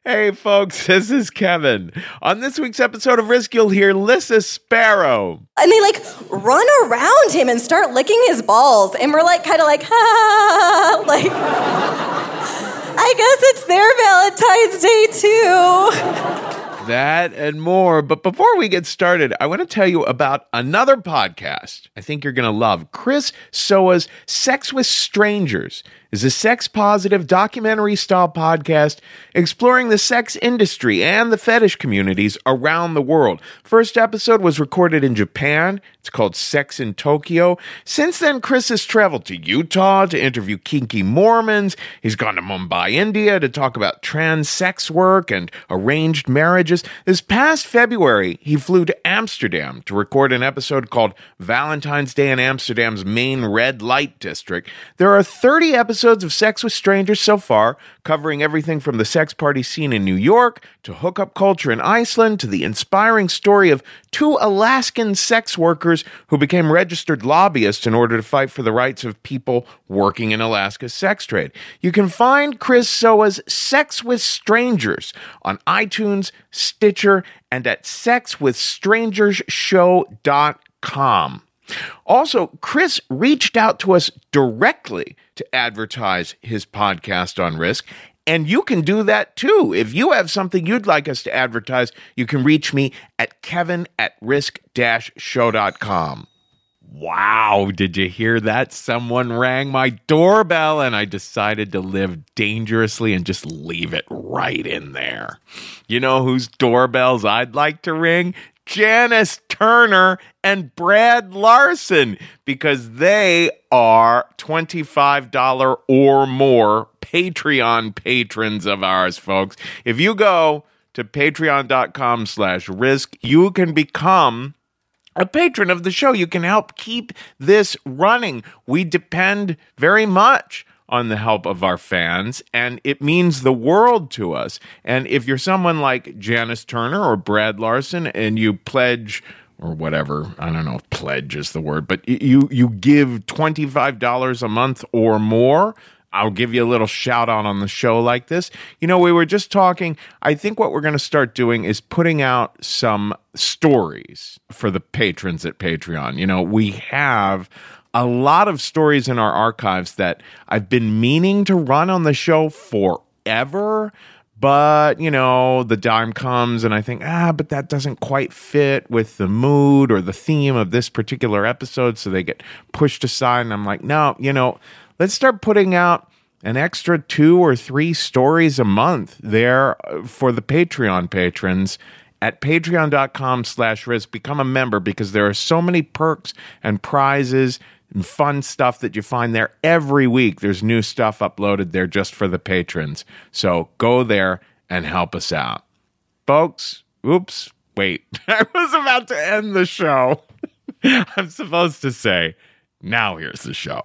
Hey folks, this is Kevin. On this week's episode of Risk, you'll hear Lissa Sparrow. And they run around him and start licking his balls. And we're kind of ha, I guess it's their Valentine's Day too. That and more. But before we get started, I want to tell you about another podcast I think you're going to love. Chris Soa's Sex with Strangers is a sex-positive documentary-style podcast exploring the sex industry and the fetish communities around the world. First episode was recorded in Japan. It's called Sex in Tokyo. Since then, Chris has traveled to Utah to interview kinky Mormons. He's gone to Mumbai, India to talk about trans sex work and arranged marriages. This past February, he flew to Amsterdam to record an episode called Valentine's Day in Amsterdam's main red light district. There are 30 episodes of Sex with Strangers so far, covering everything from the sex party scene in New York to hookup culture in Iceland to the inspiring story of two Alaskan sex workers who became registered lobbyists in order to fight for the rights of people working in Alaska's sex trade. You can find Chris Soa's Sex with Strangers on iTunes, Stitcher, and at sexwithstrangersshow.com. Also, Chris reached out to us directly to advertise his podcast on Risk, and you can do that too. If you have something you'd like us to advertise, you can reach me at kevin@risk-show.com. Wow, did you hear that? Someone rang my doorbell, and I decided to live dangerously and just leave it right in there. You know whose doorbells I'd like to ring? Janice Turner and Brad Larson, because they are $25 or more Patreon patrons of ours, folks. If you go to patreon.com/risk, you can become a patron of the show. You can help keep this running. We depend very much on the help of our fans, and it means the world to us. And if you're someone like Janice Turner or Brad Larson and you pledge, or whatever, I don't know if pledge is the word, but you give $25 a month or more, I'll give you a little shout out on the show like this. You know, we were just talking, I think what we're going to start doing is putting out some stories for the patrons at Patreon. You know, we have a lot of stories in our archives that I've been meaning to run on the show forever, but, you know, the time comes and I think, but that doesn't quite fit with the mood or the theme of this particular episode, so they get pushed aside, and I'm like, no, you know, let's start putting out an extra 2 or 3 stories a month there for the Patreon patrons at patreon.com/risk. Become a member, because there are so many perks and prizes and fun stuff that you find there every week. There's new stuff uploaded there just for the patrons. So go there and help us out. Folks, oops, wait. I was about to end the show. I'm supposed to say, now here's the show.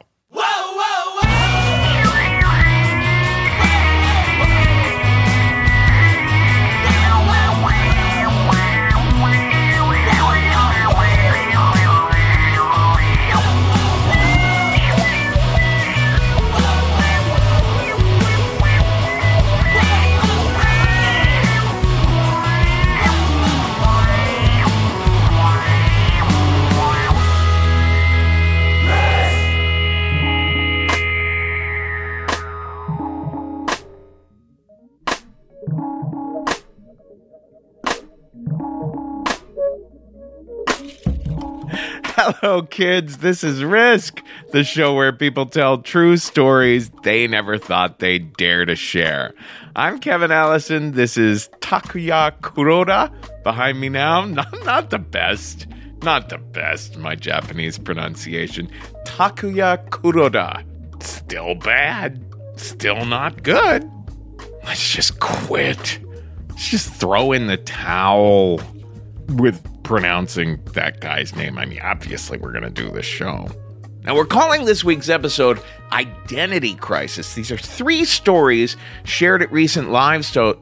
Hello, kids. This is Risk, the show where people tell true stories they never thought they'd dare to share. I'm Kevin Allison. This is Takuya Kuroda behind me now. Not the best. Not the best, my Japanese pronunciation. Takuya Kuroda. Still bad. Still not good. Let's just quit. Let's just throw in the towel with pronouncing that guy's name. I mean, obviously we're going to do this show. Now, we're calling this week's episode Identity Crisis. These are 3 stories shared at recent live show.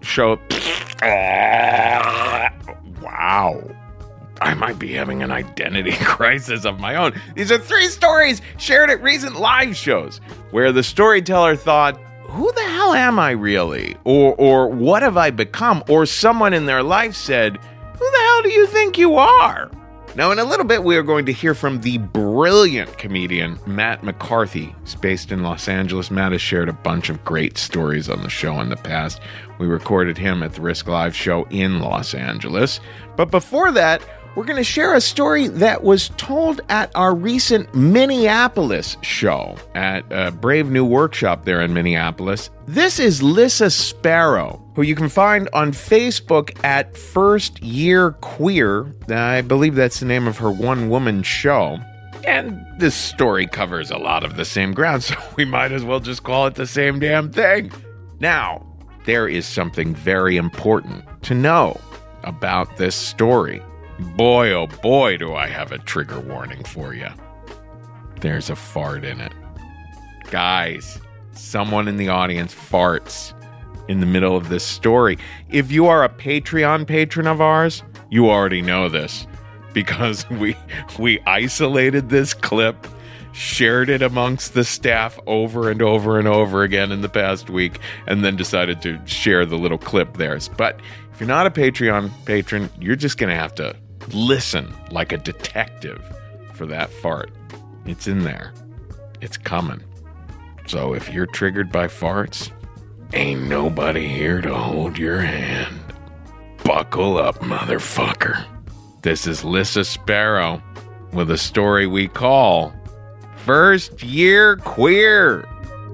Wow. I might be having an identity crisis of my own. These are 3 stories shared at recent live shows where the storyteller thought, who the hell am I really? Or what have I become? Or someone in their life said, who the hell do you think you are? Now, in a little bit, we are going to hear from the brilliant comedian Matt McCarthy. He's based in Los Angeles. Matt has shared a bunch of great stories on the show in the past. We recorded him at the Risk Live show in Los Angeles. But before that, we're going to share a story that was told at our recent Minneapolis show at Brave New Workshop there in Minneapolis. This is Lissa Sparrow, who you can find on Facebook at First Year Queer. I believe that's the name of her one-woman show. And this story covers a lot of the same ground, so we might as well just call it the same damn thing. Now, there is something very important to know about this story. Boy, oh boy, do I have a trigger warning for you. There's a fart in it. Guys, someone in the audience farts in the middle of this story. If you are a Patreon patron of ours, you already know this because we isolated this clip, shared it amongst the staff over and over and over again in the past week, and then decided to share the little clip there. But if you're not a Patreon patron, you're just going to have to listen like a detective for that fart. It's in there. It's coming. So if you're triggered by farts, ain't nobody here to hold your hand. Buckle up, motherfucker. This is Lissa Sparrow with a story we call First Year Queer.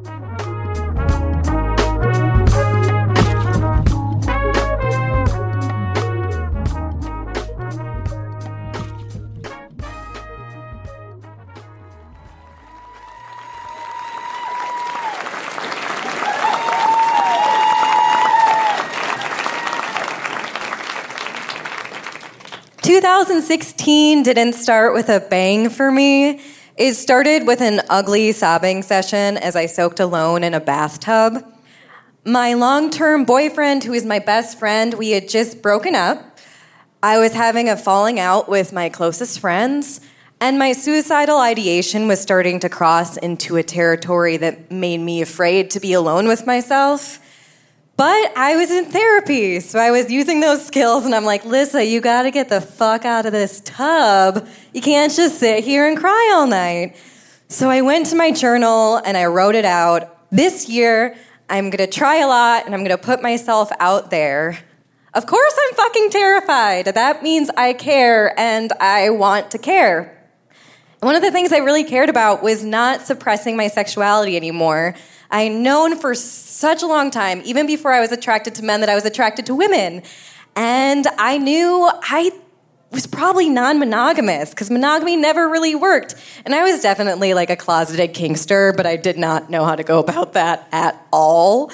– 2016 didn't start with a bang for me. It started with an ugly sobbing session as I soaked alone in a bathtub. My long-term boyfriend, who is my best friend, we had just broken up. I was having a falling out with my closest friends, and my suicidal ideation was starting to cross into a territory that made me afraid to be alone with myself. But I was in therapy, so I was using those skills, and I'm like, Lissa, you gotta get the fuck out of this tub. You can't just sit here and cry all night. So I went to my journal, and I wrote it out. This year, I'm gonna try a lot, and I'm gonna put myself out there. Of course I'm fucking terrified. That means I care, and I want to care. One of the things I really cared about was not suppressing my sexuality anymore. I had known for such a long time, even before I was attracted to men, that I was attracted to women. And I knew I was probably non-monogamous, because monogamy never really worked. And I was definitely like a closeted kinkster, but I did not know how to go about that at all.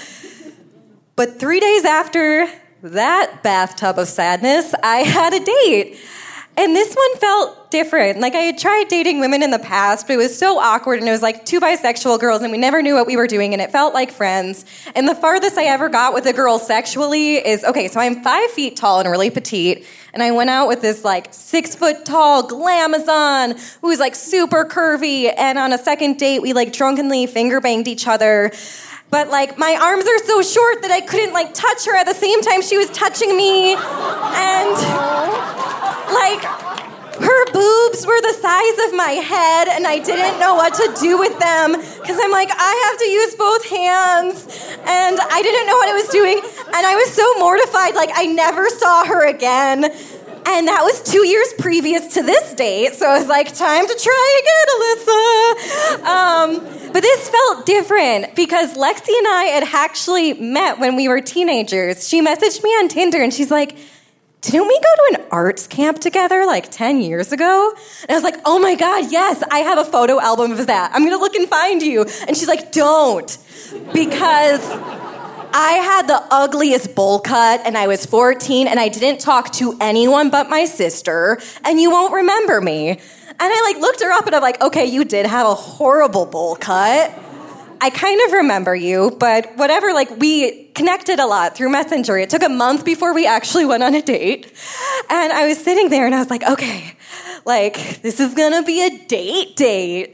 But 3 days after that bathtub of sadness, I had a date. And this one felt different. Like, I had tried dating women in the past, but it was so awkward, and it was like two bisexual girls, and we never knew what we were doing, and it felt like friends. And the farthest I ever got with a girl sexually is, okay, so I'm 5 feet tall and really petite, and I went out with this, like, 6 foot tall glamazon who was, like, super curvy, and on a second date, we, like, drunkenly finger banged each other. But, like, my arms are so short that I couldn't, like, touch her at the same time she was touching me. And, like, her boobs were the size of my head, and I didn't know what to do with them. Because I'm like, I have to use both hands. And I didn't know what I was doing. And I was so mortified, like, I never saw her again. And that was 2 years previous to this date, so I was like, time to try again, Alyssa. But this felt different because Lexi and I had actually met when we were teenagers. She messaged me on Tinder, and she's like, didn't we go to an arts camp together like 10 years ago? And I was like, oh my God, yes, I have a photo album of that. I'm gonna look and find you. And she's like, don't, because I had the ugliest bowl cut, and I was 14, and I didn't talk to anyone but my sister, and you won't remember me. And I, like, looked her up, and I'm like, okay, you did have a horrible bowl cut. I kind of remember you, but whatever, like, we connected a lot through Messenger. It took a month before we actually went on a date. And I was sitting there, and I was like, okay, like, this is gonna be a date.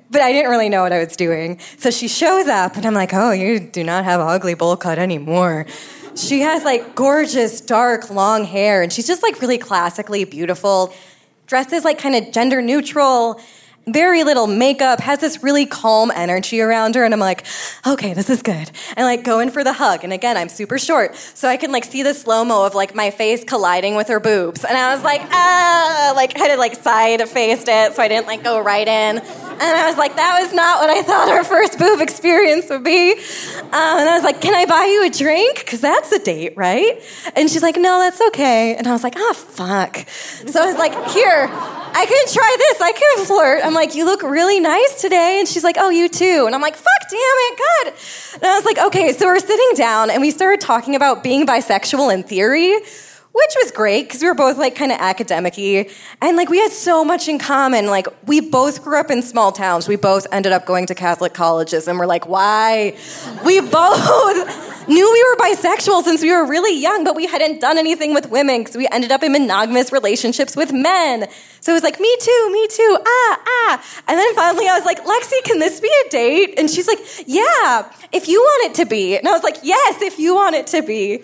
But I didn't really know what I was doing. So she shows up, and I'm like, oh, you do not have an ugly bowl cut anymore. She has, like, gorgeous, dark, long hair, and she's just, like, really classically beautiful. Dresses, like, kind of gender neutral, very little makeup, has this really calm energy around her, and I'm like, okay, this is good. And like go in for the hug, and again, I'm super short, so I can like see the slow-mo of like my face colliding with her boobs, and I was like, like kind of like side-faced it, so I didn't like go right in, and I was like, that was not what I thought our first boob experience would be, and I was like, can I buy you a drink? Because that's a date, right? And she's like, no, that's okay, and I was like, oh, fuck. So I was like, here, I can try this, I can flirt. I'm like, you look really nice today. And she's like, oh, you too. And I'm like, fuck, damn it, good. And I was like, okay, so we're sitting down and we started talking about being bisexual in theory, which was great because we were both like kind of academic-y. And like we had so much in common. Like we both grew up in small towns. We both ended up going to Catholic colleges. And we're like, why? We both knew we were bisexual since we were really young, but we hadn't done anything with women because we ended up in monogamous relationships with men. So it was like, me too, And then finally I was like, Lexi, can this be a date? And she's like, yeah, if you want it to be. And I was like, yes, if you want it to be.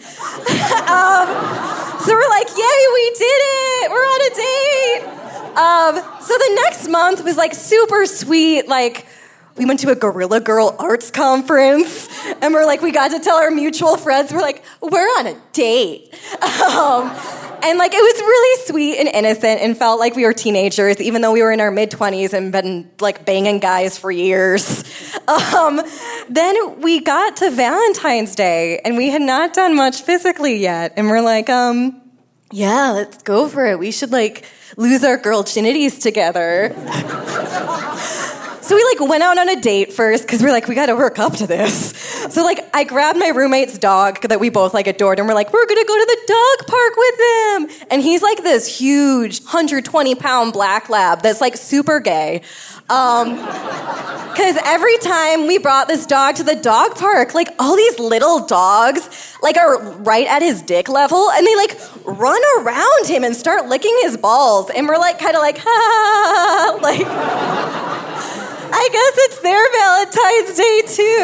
So we're like, yay, we did it. We're on a date. So the next month was like super sweet, like, we went to a Guerrilla Girl arts conference, and we got to tell our mutual friends, we're like, we're on a date. And like, it was really sweet and innocent and felt like we were teenagers, even though we were in our mid-20s and been like banging guys for years. Then we got to Valentine's Day, and we had not done much physically yet, and we're like, yeah, let's go for it. We should like lose our girl-chinities together. So we like went out on a date first because we're like, we got to work up to this. So like I grabbed my roommate's dog that we both like adored, and we're like, we're going to go to the dog park with him. And he's like this huge 120-pound black lab that's like super gay. Because every time we brought this dog to the dog park, like all these little dogs like are right at his dick level, and they like run around him and start licking his balls. And we're like kind of like, ha, like... I guess it's their Valentine's Day,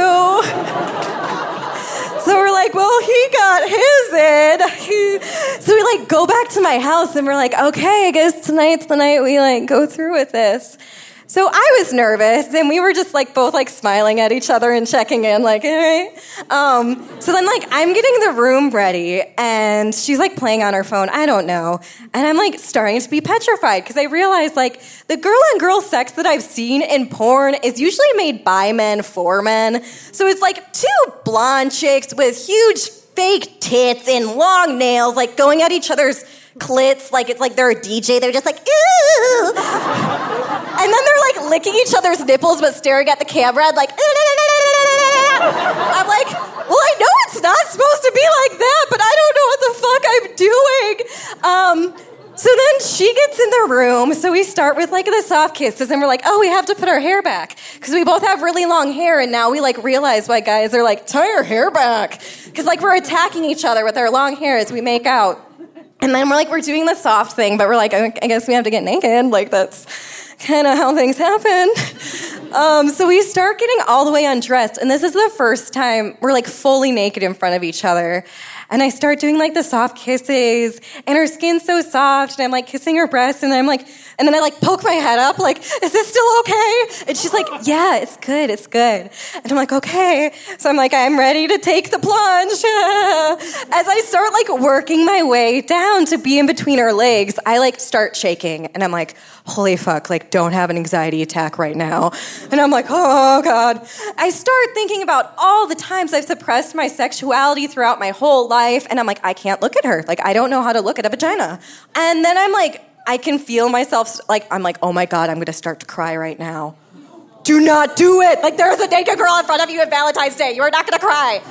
too. So we're like, well, he got his in. So we, like, go back to my house, and we're like, okay, I guess tonight's the night we, like, go through with this. So I was nervous, and we were just, like, both, like, smiling at each other and checking in, like, all right. So then, like, I'm getting the room ready, and she's, like, playing on her phone. I don't know. And I'm, like, starting to be petrified, because I realize, like, the girl-on-girl sex that I've seen in porn is usually made by men for men. So it's, like, two blonde chicks with huge fake tits and long nails, like, going at each other's clits, like it's like they're a DJ. They're just like, ooh. And then they're like licking each other's nipples but staring at the camera, like, I'm like, well, I know it's not supposed to be like that, but I don't know what the fuck I'm doing. So then she gets in the room, so we start with like the soft kisses, and we're like, oh, we have to put our hair back, because we both have really long hair, and now we like realize why guys are like, tie your hair back, because like we're attacking each other with our long hair as we make out. And then we're doing the soft thing, but we're like, I guess we have to get naked. Like, that's kind of how things happen. So we start getting all the way undressed, and this is the first time we're, like, fully naked in front of each other. And I start doing, like, the soft kisses, and her skin's so soft, and I'm, like, kissing her breasts, and I'm, like, and then I, like, poke my head up, like, is this still okay? And she's like, yeah, it's good. And I'm like, okay. So I'm like, I'm ready to take the plunge. As I start, like, working my way down to be in between her legs, I, like, start shaking, and I'm like, holy fuck, like, don't have an anxiety attack right now. And I'm like, oh, God. I start thinking about all the times I've suppressed my sexuality throughout my whole life, and I'm like, I can't look at her. Like, I don't know how to look at a vagina. And then I'm like, I can feel myself, like, I'm like, oh my God, I'm going to start to cry right now. Do not do it. Like, there's a naked girl in front of you at Valentine's Day. You are not going to cry.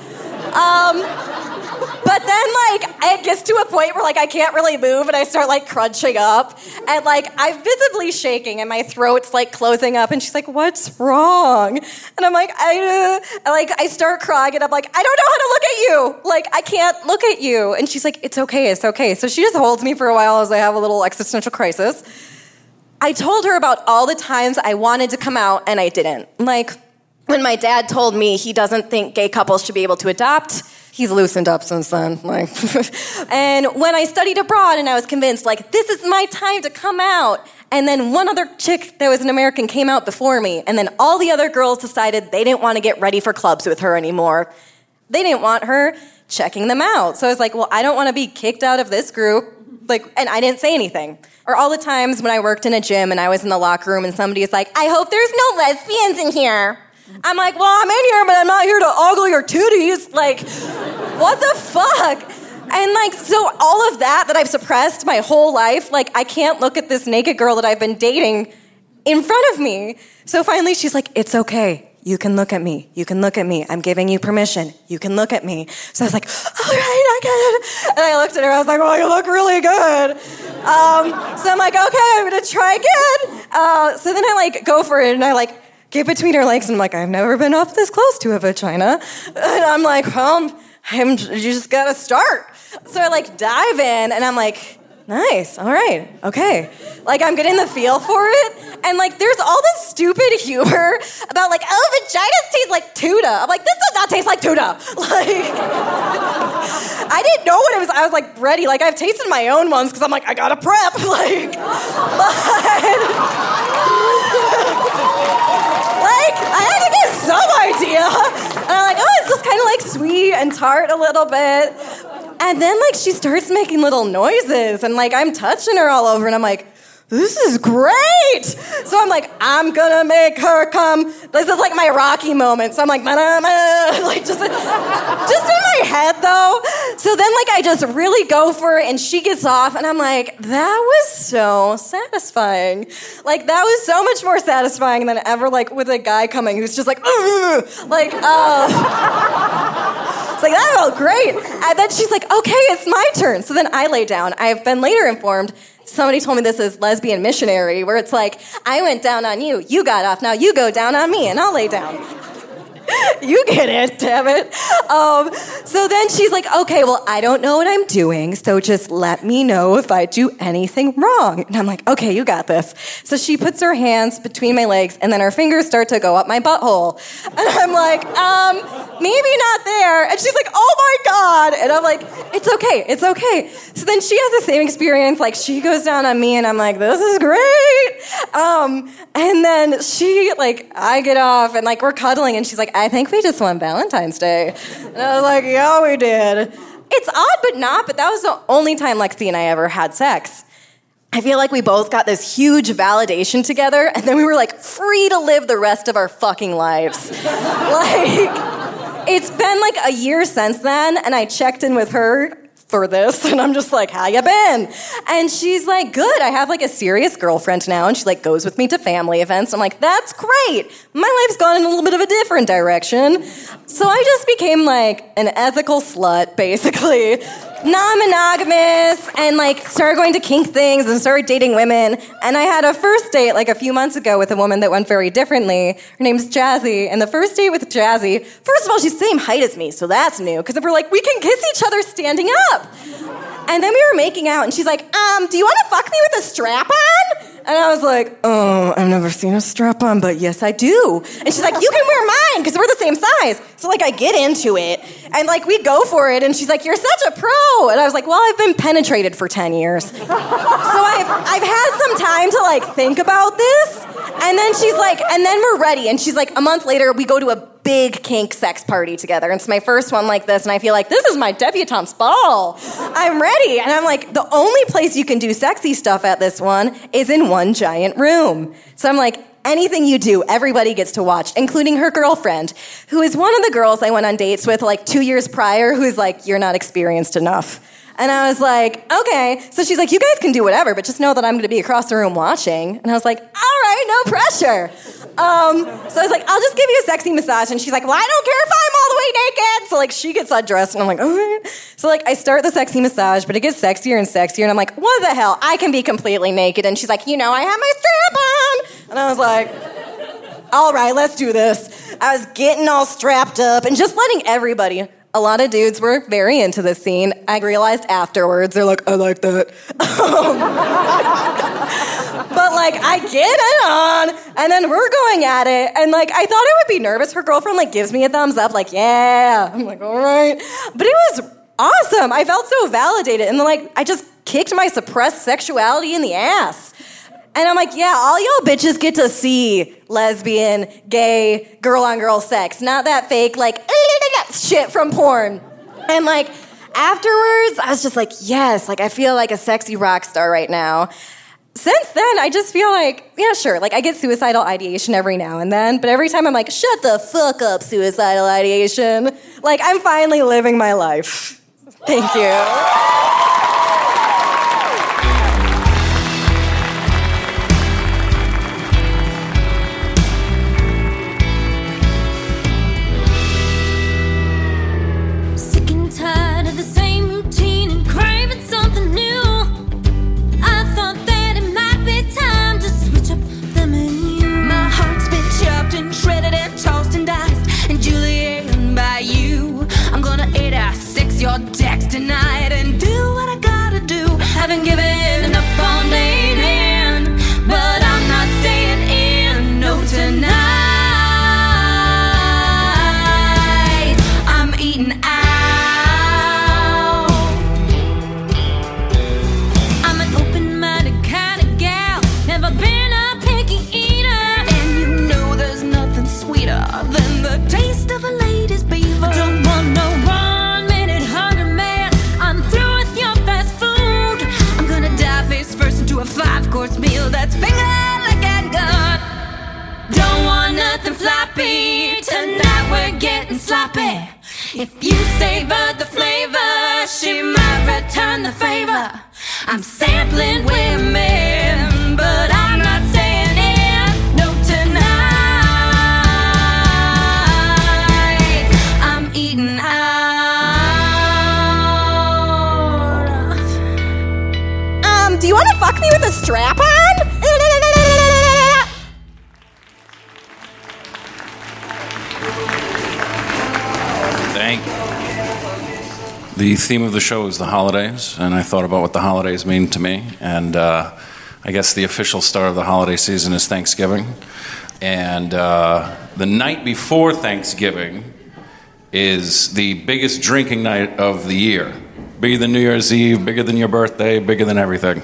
But then, like, it gets to a point where, like, I can't really move, and I start, like, crunching up. And, like, I'm visibly shaking, and my throat's, like, closing up. And she's like, what's wrong? And I'm like, I start crying, and I'm like, I don't know how to look at you. Like, I can't look at you. And she's like, it's okay. So she just holds me for a while as I have a little existential crisis. I told her about all the times I wanted to come out and I didn't. Like, when my dad told me he doesn't think gay couples should be able to adopt, he's loosened up since then. Like, and when I studied abroad and I was convinced, like, this is my time to come out. And then one other chick that was an American came out before me. And then all the other girls decided they didn't want to get ready for clubs with her anymore. They didn't want her checking them out. So I was like, well, I don't want to be kicked out of this group. Like, and I didn't say anything. Or all the times when I worked in a gym and I was in the locker room and somebody is like, I hope there's no lesbians in here. I'm like, well, I'm in here, but I'm not here to ogle your titties. Like, what the fuck? And like, so all of that I've suppressed my whole life, like, I can't look at this naked girl that I've been dating in front of me. So finally she's like, it's okay. You can look at me. You can look at me. I'm giving you permission. You can look at me. So I was like, all right, I get it. And I looked at her. I was like, well, you look really good. So I'm like, okay, I'm going to try again. So then I like go for it and I like get between her legs and I'm like, I've never been up this close to a vagina. And I'm like, well, you just got to start. So I like dive in and I'm like, nice, all right, okay. Like, I'm getting the feel for it. And, like, there's all this stupid humor about, like, oh, vaginas taste like tuna. I'm like, this does not taste like tuna. Like, I didn't know what it was. I was, like, ready. Like, I've tasted my own ones because I'm like, I gotta prep. Like, like, I had to get some idea. And I'm like, oh, it's just kind of, like, sweet and tart a little bit. And then, like, she starts making little noises, and, like, I'm touching her all over, and I'm like, this is great! So I'm like, I'm gonna make her come. This is, like, my Rocky moment. So I'm like, like, just in my head, though. So then, like, I just really go for it, and she gets off, and I'm like, that was so satisfying. Like, that was so much more satisfying than ever, like, with a guy coming who's just like, like, it's like, that felt great. And then she's like, okay, it's my turn. So then I lay down. I've been later informed, somebody told me this is lesbian missionary, where it's like, I went down on you, you got off, now you go down on me, and I'll lay down. You get it, damn it. So then she's like, okay, well, I don't know what I'm doing, so just let me know if I do anything wrong. And I'm like, okay, you got this. So she puts her hands between my legs, and then her fingers start to go up my butthole. And I'm like, maybe not there. And she's like, oh my God. And I'm like, it's okay, it's okay. So then she has the same experience, like, she goes down on me, and I'm like, this is great. And then she, like, I get off, and, like, we're cuddling, and she's like, I think we just won Valentine's Day. And I was like, yeah, we did. It's odd, but not, but that was the only time Lexi and I ever had sex. I feel like we both got this huge validation together, and then we were, like, free to live the rest of our fucking lives. Like, it's been, like, a year since then, and I checked in with her for this, and I'm just like, how you been? And she's like, good, I have like a serious girlfriend now, and she like goes with me to family events. I'm like, that's great. My life's gone in a little bit of a different direction. So I just became like an ethical slut, basically. Non-monogamous, and like started going to kink things and started dating women. And I had a first date like a few months ago with a woman that went very differently. Her name's Jazzy, and the first date with Jazzy, first of all, she's the same height as me, so that's new, because we're like, we can kiss each other standing up. And then we were making out, and she's like, do you want to fuck me with a strap-on? And I was like, oh, I've never seen a strap-on, but yes, I do. And she's like, you can wear mine, because we're the same size. So, like, I get into it, and, like, we go for it, and she's like, you're such a pro. And I was like, well, I've been penetrated for 10 years. So I've had some time to, like, think about this. And then she's like, and then we're ready. And she's like, a month later, we go to a big kink sex party together. And it's my first one like this, and I feel like, this is my debutante's ball. I'm ready. And I'm like, the only place you can do sexy stuff at this one is in one giant room. So I'm like, anything you do, everybody gets to watch, including her girlfriend, who is one of the girls I went on dates with like 2 years prior, who's like, you're not experienced enough. And I was like, okay. So she's like, you guys can do whatever, but just know that I'm going to be across the room watching. And I was like, all right, no pressure. So I was like, I'll just give you a sexy massage. And she's like, well, I don't care if I'm all the way naked. So like, she gets undressed, and I'm like, okay. So like, I start the sexy massage, but it gets sexier and sexier. And I'm like, what the hell? I can be completely naked. And she's like, you know, I have my strap on. And I was like, all right, let's do this. I was getting all strapped up and just letting everybody A lot of dudes were very into this scene. I realized afterwards, they're like, I like that. But, like, I get it on, and then we're going at it, and, like, I thought I would be nervous. Her girlfriend, like, gives me a thumbs up, like, yeah. I'm like, all right. But it was awesome. I felt so validated, and then, like, I just kicked my suppressed sexuality in the ass. And I'm like, yeah, all y'all bitches get to see lesbian, gay, girl-on-girl sex, not that fake, like, shit from porn. And, like, afterwards, I was just like, yes, like, I feel like a sexy rock star right now. Since then, I just feel like, yeah, sure, like, I get suicidal ideation every now and then, but every time I'm like, shut the fuck up, suicidal ideation. Like, I'm finally living my life. Thank you. Your text tonight and do what I gotta do. Haven't given up on laying in, but I'm not staying in. No, tonight I'm eating out. I'm an open-minded kind of gal, never been a picky eater, and you know there's nothing sweeter than the taste of a lady's beaver. I don't want no wrong. First into a 5-course meal that's finger like a gun. Don't want nothing floppy. Tonight we're getting sloppy. If you savor the flavor, she might return the favor. I'm sampling women, but I'm not staying in. No, tonight I'm eating out. Do you want to fuck me with a strap-on? Thank you. The theme of the show is the holidays, and I thought about what the holidays mean to me. And I guess the official start of the holiday season is Thanksgiving. And the night before Thanksgiving is the biggest drinking night of the year. Bigger than New Year's Eve, bigger than your birthday, bigger than everything.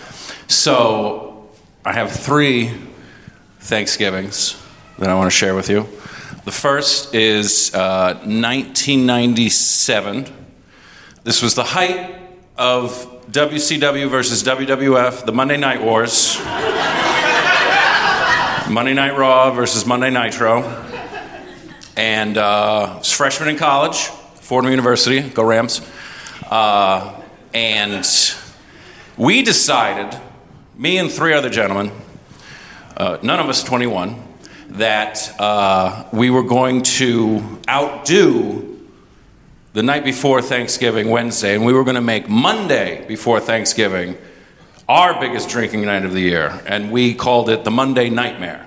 So I have 3 Thanksgivings that I want to share with you. The first is 1997. This was the height of WCW versus WWF, the Monday Night Wars. Monday Night Raw versus Monday Nitro. And I was a freshman in college, Fordham University, go Rams. And we decided, me and 3 other gentlemen, none of us 21, that we were going to outdo the night before Thanksgiving, Wednesday, and we were going to make Monday before Thanksgiving our biggest drinking night of the year, and we called it the Monday Nightmare.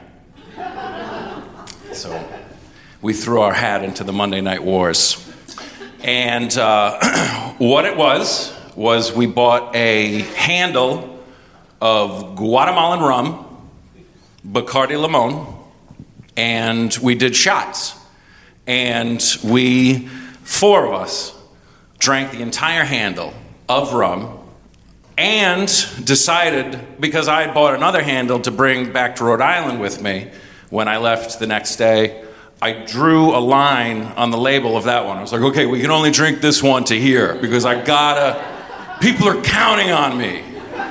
So we threw our hat into the Monday Night Wars. And what it was we bought a handle of Guatemalan rum, Bacardi Limon, and we did shots. And 4 of us, drank the entire handle of rum and decided, because I had bought another handle to bring back to Rhode Island with me when I left the next day, I drew a line on the label of that one. I was like, okay, we can only drink this one to here because people are counting on me.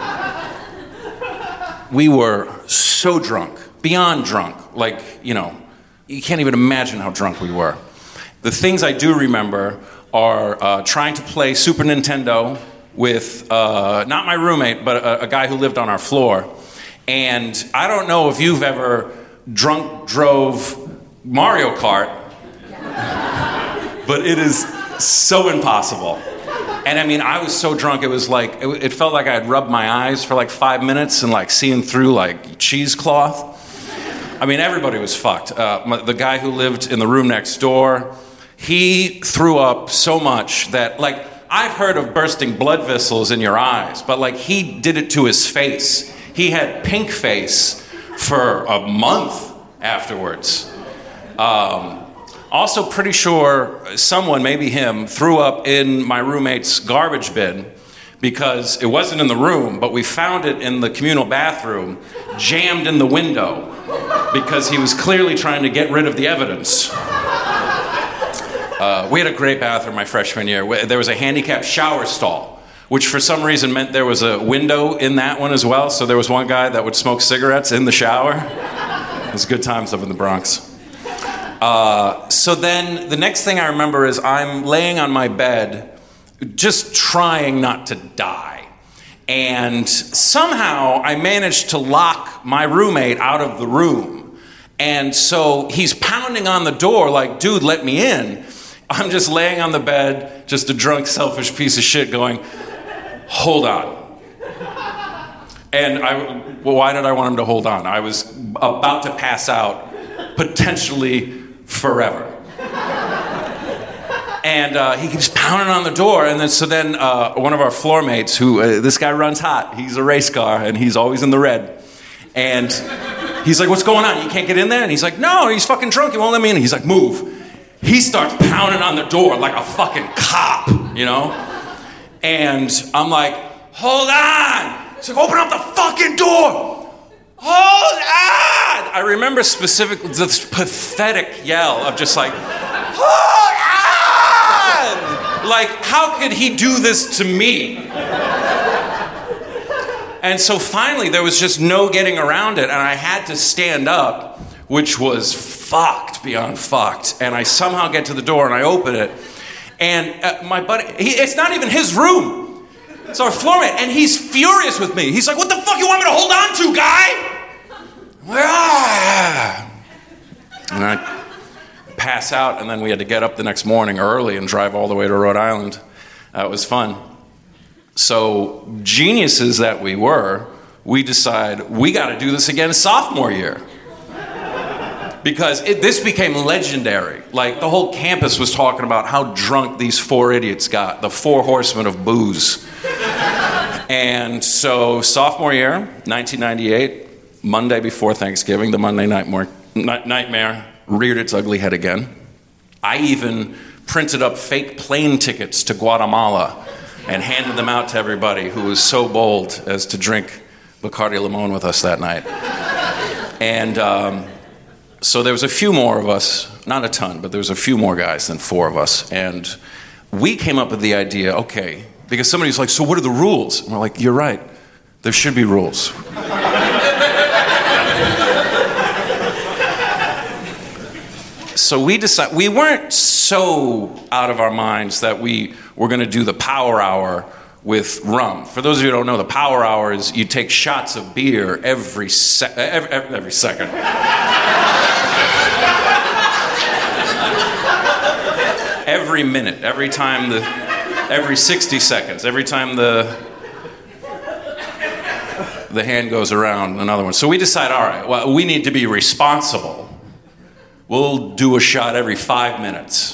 We were so drunk, beyond drunk. Like, you can't even imagine how drunk we were. The things I do remember are trying to play Super Nintendo with, not my roommate, but a guy who lived on our floor. And I don't know if you've ever drunk drove Mario Kart, but it is so impossible. And I mean, I was so drunk, it was like, it felt like I had rubbed my eyes for like 5 minutes and like seeing through like cheesecloth. I mean, everybody was fucked. The guy who lived in the room next door, he threw up so much that, like, I've heard of bursting blood vessels in your eyes, but, like, he did it to his face. He had pink face for a month afterwards. Also pretty sure someone, maybe him, threw up in my roommate's garbage bin because it wasn't in the room, but we found it in the communal bathroom, jammed in the window, because he was clearly trying to get rid of the evidence. We had a great bathroom my freshman year. There was a handicapped shower stall, which for some reason meant there was a window in that one as well, so there was one guy that would smoke cigarettes in the shower. It was good times up in the Bronx. So then the next thing I remember is I'm laying on my bed, just trying not to die. And somehow I managed to lock my roommate out of the room. And so he's pounding on the door like, dude, let me in. I'm just laying on the bed, just a drunk, selfish piece of shit going, hold on. And why did I want him to hold on? I was about to pass out, potentially forever. And he keeps pounding on the door, and then one of our floor mates, who this guy runs hot, he's a race car, and he's always in the red. And he's like, what's going on? You can't get in there? And he's like, no, he's fucking drunk, he won't let me in. He's like, move. He starts pounding on the door like a fucking cop, you know? And I'm like, hold on. He's like, open up the fucking door. Hold on! I remember specifically this pathetic yell of just like, hold on! Like, how could he do this to me? And so finally, there was just no getting around it, and I had to stand up, which was fucked beyond fucked. And I somehow get to the door, and I open it, and my buddy, it's not even his room. It's our floor mate, and he's furious with me. He's like, what the fuck you want me to hold on to, guy? And I pass out, and then we had to get up the next morning early and drive all the way to Rhode Island. It was fun. So, geniuses that we were, we decide we got to do this again sophomore year. Because this became legendary. Like, the whole campus was talking about how drunk these four idiots got, the four horsemen of booze. And so, sophomore year, 1998, Monday before Thanksgiving, the Monday nightmare reared its ugly head again. I even printed up fake plane tickets to Guatemala and handed them out to everybody who was so bold as to drink Bacardi Limon with us that night. And so there was a few more of us, not a ton, but there was a few more guys than four of us. And we came up with the idea, okay, because somebody's like, so what are the rules? And we're like, you're right, there should be rules. So we decided, we weren't so out of our minds that we were going to do the power hour with rum. For those of you who don't know, the power hour is you take shots of beer every second. Every minute, every 60 seconds, every time the hand goes around, another one. So we decide, all right, well, we need to be responsible. We'll do a shot every 5 minutes.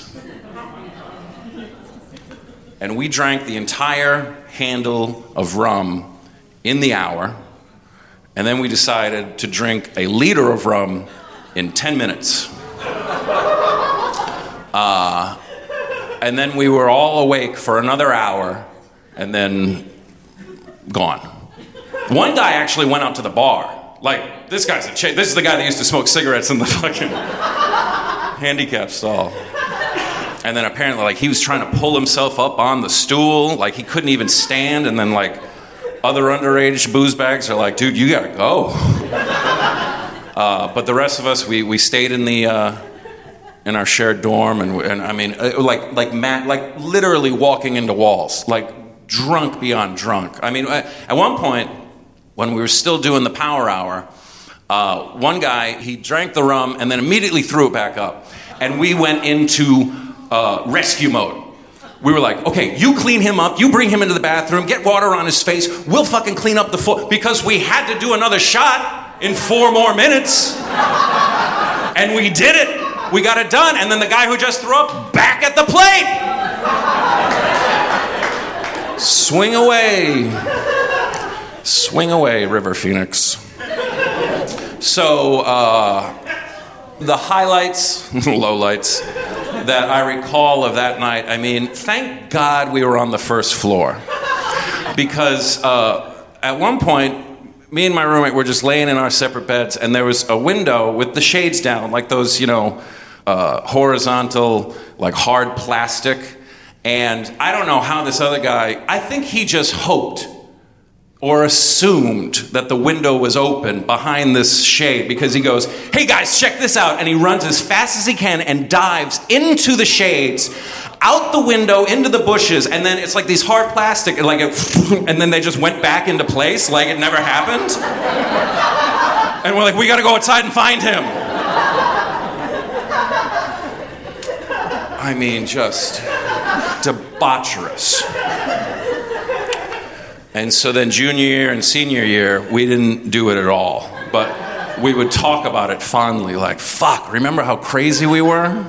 And we drank the entire handle of rum in the hour, and then we decided to drink a liter of rum in 10 minutes. And then we were all awake for another hour, and then gone. One guy actually went out to the bar. Like, this guy's this is the guy that used to smoke cigarettes in the fucking handicap stall. And then apparently, like, he was trying to pull himself up on the stool. Like, he couldn't even stand. And then, like, other underage booze bags are like, dude, you gotta go. But the rest of us, we stayed in our shared dorm. And I mean, like literally walking into walls. Like, drunk beyond drunk. I mean, at one point, when we were still doing the power hour, one guy, he drank the rum and then immediately threw it back up. And we went into rescue mode. We were like, okay, you clean him up, you bring him into the bathroom, get water on his face, we'll fucking clean up the floor, because we had to do another shot in 4 more minutes. And we did it. We got it done. And then the guy who just threw up, back at the plate. Swing away. Swing away, River Phoenix. So, the highlights, lowlights, that I recall of that night, I mean, thank God we were on the first floor. Because at one point, me and my roommate were just laying in our separate beds, and there was a window with the shades down, like those, horizontal, like hard plastic. And I don't know how this other guy, I think he just hoped or assumed that the window was open behind this shade, because he goes, "Hey guys, check this out," and he runs as fast as he can and dives into the shades, out the window, into the bushes, and then it's like these hard plastic, and then they just went back into place like it never happened. And we're like, we gotta go outside and find him. I mean, just debaucherous. And so then junior year and senior year, we didn't do it at all. But we would talk about it fondly, like, fuck, remember how crazy we were?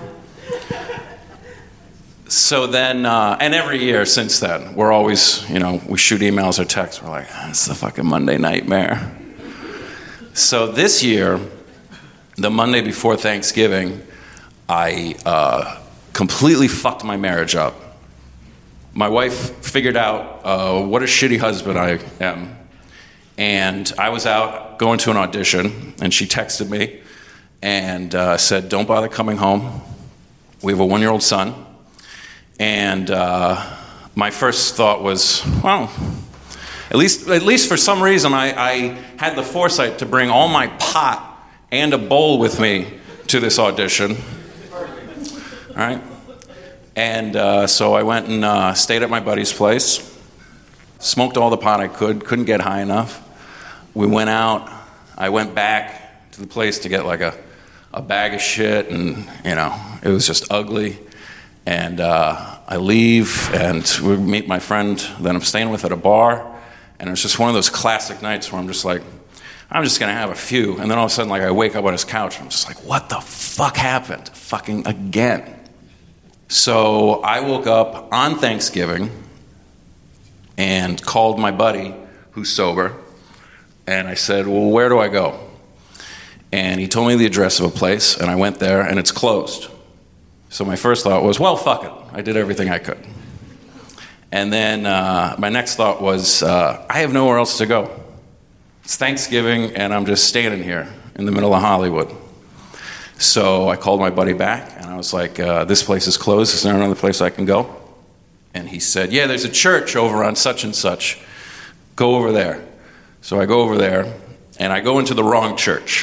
So then, and every year since then, we're always, we shoot emails or texts. We're like, it's the fucking Monday nightmare. So this year, the Monday before Thanksgiving, I completely fucked my marriage up. My wife figured out what a shitty husband I am. And I was out going to an audition, and she texted me and said, "Don't bother coming home. We have a 1-year-old son." And my first thought was, well, at least for some reason, I had the foresight to bring all my pot and a bowl with me to this audition. All right? And so I went and stayed at my buddy's place, smoked all the pot I couldn't get high enough. We went out. I went back to the place to get like a bag of shit, and, it was just ugly. And I leave, and we meet my friend that I'm staying with at a bar, and it's just one of those classic nights where I'm just like, I'm just going to have a few. And then all of a sudden, I wake up on his couch, and I'm just like, what the fuck happened? Fucking again. So I woke up on Thanksgiving and called my buddy, who's sober, and I said, well, where do I go? And he told me the address of a place, and I went there, and it's closed. So my first thought was, well, fuck it. I did everything I could. And then my next thought was, I have nowhere else to go. It's Thanksgiving, and I'm just standing here in the middle of Hollywood. So I called my buddy back, and I was like, this place is closed. Is there another place I can go? And he said, yeah, there's a church over on such and such. Go over there. So I go over there, and I go into the wrong church.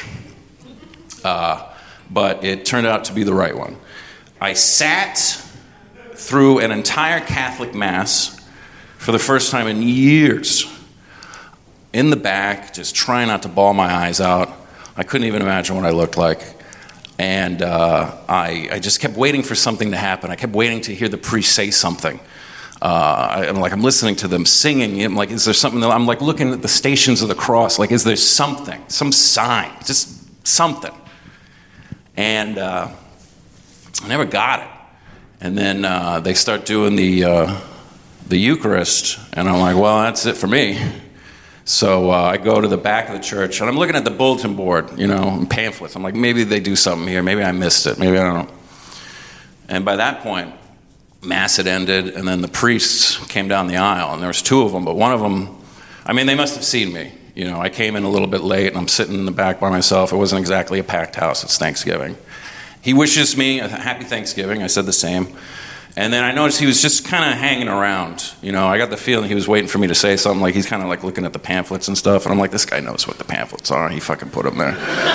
But it turned out to be the right one. I sat through an entire Catholic Mass for the first time in years, in the back, just trying not to bawl my eyes out. I couldn't even imagine what I looked like. And I just kept waiting for something to happen. I kept waiting to hear the priest say something. I'm listening to them singing. I'm like, is there something? I'm like looking at the Stations of the Cross. Like, is there something, some sign, just something? And I never got it. And then they start doing the Eucharist, and I'm like, well, that's it for me. So I go to the back of the church, and I'm looking at the bulletin board, and pamphlets. I'm like, maybe they do something here. Maybe I missed it. Maybe I don't know. And by that point, Mass had ended, and then the priests came down the aisle, and there was two of them, but one of them, they must have seen me. I came in a little bit late, and I'm sitting in the back by myself. It wasn't exactly a packed house. It's Thanksgiving. He wishes me a happy Thanksgiving. I said the same. And then I noticed he was just kind of hanging around. I got the feeling he was waiting for me to say something. Like, he's kind of like looking at the pamphlets and stuff. And I'm like, this guy knows what the pamphlets are. He fucking put them there.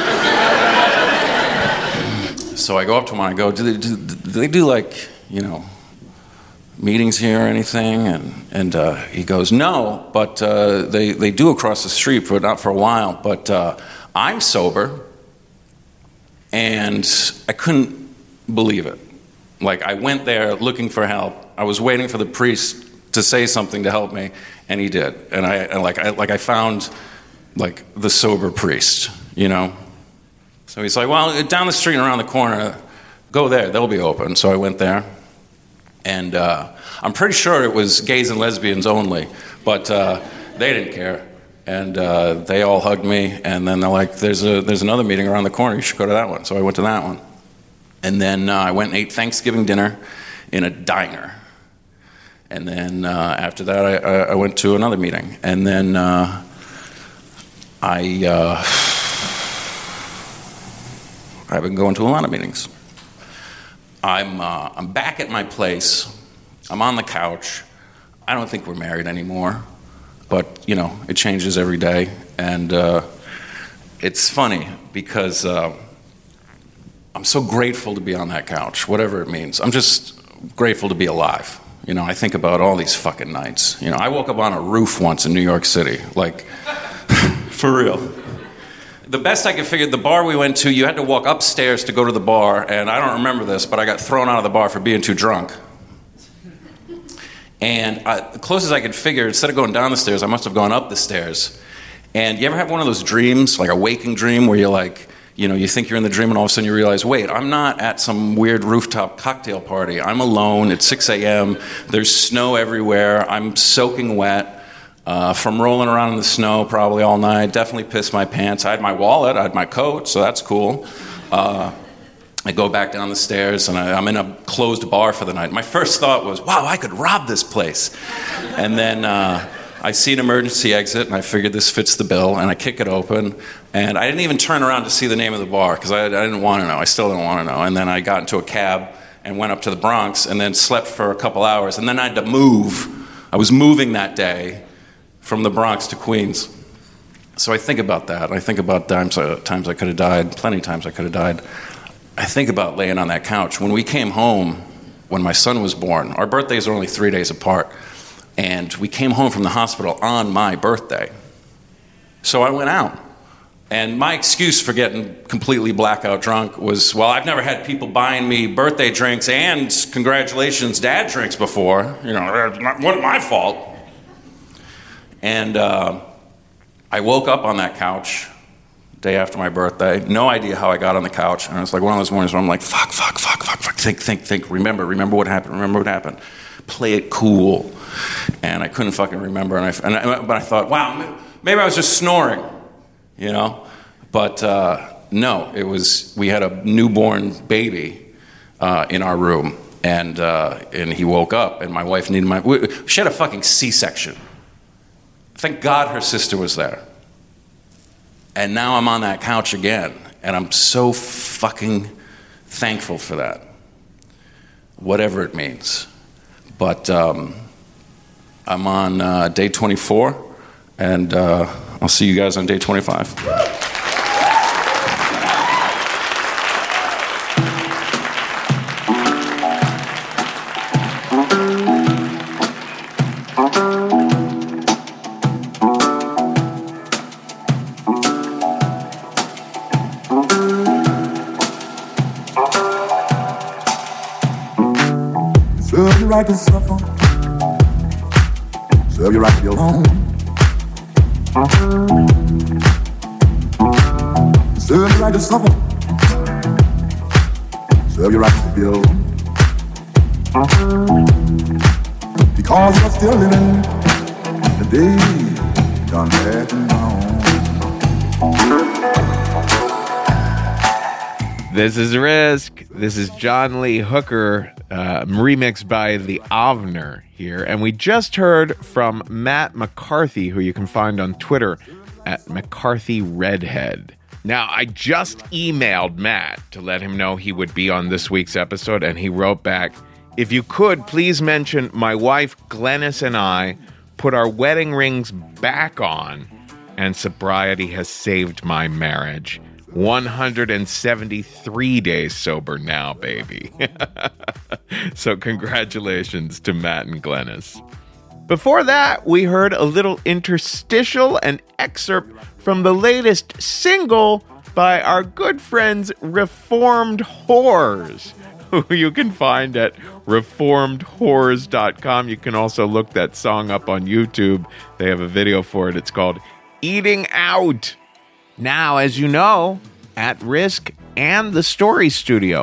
So I go up to him and I go, do they do like, meetings here or anything? And he goes, no, but they do across the street, but not for a while. But I'm sober. And I couldn't believe it. Like, I went there looking for help. I was waiting for the priest to say something to help me, and he did. And I found like the sober priest, So he's like, well, down the street and around the corner, go there, they'll be open. So I went there, and I'm pretty sure it was gays and lesbians only, but they didn't care. And they all hugged me, and then they're like, there's another meeting around the corner, you should go to that one. So I went to that one. And then I went and ate Thanksgiving dinner in a diner. And then after that, I went to another meeting. And then I've been going to a lot of meetings. I'm back at my place. I'm on the couch. I don't think we're married anymore. But, you know, it changes every day. And it's funny because I'm so grateful to be on that couch, whatever it means. I'm just grateful to be alive. You know, I think about all these fucking nights. You know, I woke up on a roof once in New York City. Like, for real. The best I could figure, the bar we went to, you had to walk upstairs to go to the bar. And I don't remember this, but I got thrown out of the bar for being too drunk. And the closest I could figure, instead of going down the stairs, I must have gone up the stairs. And you ever have one of those dreams, like a waking dream, where you're like, you know, you think you're in the dream and all of a sudden you realize, wait, I'm not at some weird rooftop cocktail party. I'm alone at 6 a.m. There's snow everywhere. I'm soaking wet from rolling around in the snow probably all night. Definitely pissed my pants. I had my wallet. I had my coat, so that's cool. I go back down the stairs, and I'm in a closed bar for the night. My first thought was, wow, I could rob this place. And then I see an emergency exit, and I figured this fits the bill, and I kick it open. And I didn't even turn around to see the name of the bar, because I didn't want to know. I still didn't want to know. And then I got into a cab and went up to the Bronx, and then slept for a couple hours. And then I had to move. I was moving that day from the Bronx to Queens. So I think about that. I think about times I could have died, plenty of times I could have died. I think about laying on that couch. When we came home, when my son was born, our birthdays are only 3 days apart, and we came home from the hospital on my birthday. So I went out, and my excuse for getting completely blackout drunk was, well, I've never had people buying me birthday drinks and congratulations dad drinks before. You know, it wasn't my fault. And I woke up on that couch day after my birthday, no idea how I got on the couch, and it was like one of those mornings where I'm like, fuck, think, remember what happened, play it cool, and I couldn't fucking remember, but I thought, wow, maybe I was just snoring, you know, but no, we had a newborn baby in our room, and he woke up, and my wife she had a fucking C-section. Thank God her sister was there. And now I'm on that couch again, and I'm so fucking thankful for that, whatever it means. But I'm on day 24, and I'll see you guys on day 25. Serve you right to suffer. Serve you right to be alone. Serve you right to suffer. Serve you right to be alone. Because you're still living the day done had known. This is Risk. This is John Lee Hooker, remixed by the Avner here. And we just heard from Matt McCarthy, who you can find on Twitter at McCarthy Redhead. Now, I just emailed Matt to let him know he would be on this week's episode, and he wrote back, if you could, please mention my wife Glennis and I put our wedding rings back on, and sobriety has saved my marriage. 173 days sober now, baby. So congratulations to Matt and Glennis. Before that, we heard a little interstitial and excerpt from the latest single by our good friends Reformed Whores, who you can find at reformedwhores.com. You can also look that song up on YouTube. They have a video for it. It's called Eating Out. Now, as you know, At Risk and the Story Studio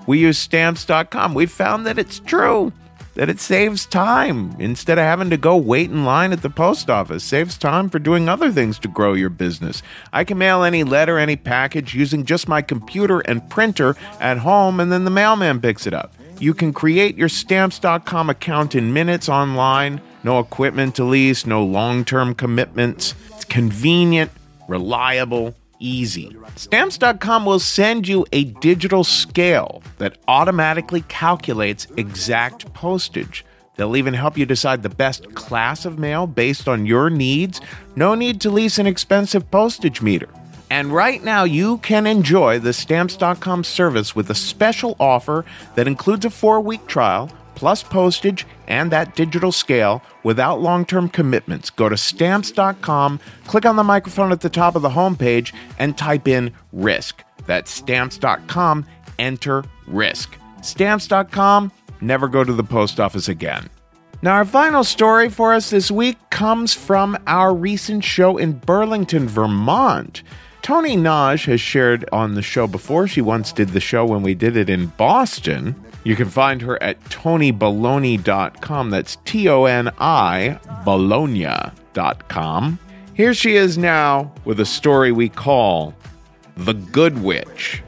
We use Stamps.com. We found that it's true, that it saves time. Instead of having to go wait in line at the post office, saves time for doing other things to grow your business. I can mail any letter, any package using just my computer and printer at home, and then the mailman picks it up. You can create your Stamps.com account in minutes online. No equipment to lease, no long-term commitments. It's convenient, reliable, easy. Stamps.com will send you a digital scale that automatically calculates exact postage. They'll even help you decide the best class of mail based on your needs. No need to lease an expensive postage meter. And right now, you can enjoy the Stamps.com service with a special offer that includes a 4-week trial, plus postage and that digital scale without long-term commitments. Go to Stamps.com, click on the microphone at the top of the homepage, and type in RISK. That's Stamps.com, enter RISK. Stamps.com, never go to the post office again. Now, our final story for us this week comes from our recent show in Burlington, Vermont. Tony Naj has shared on the show before. She once did the show when we did it in Boston. You can find her at tonybaloney.com. That's TONI Bologna.com. Here she is now with a story we call The Good Witch.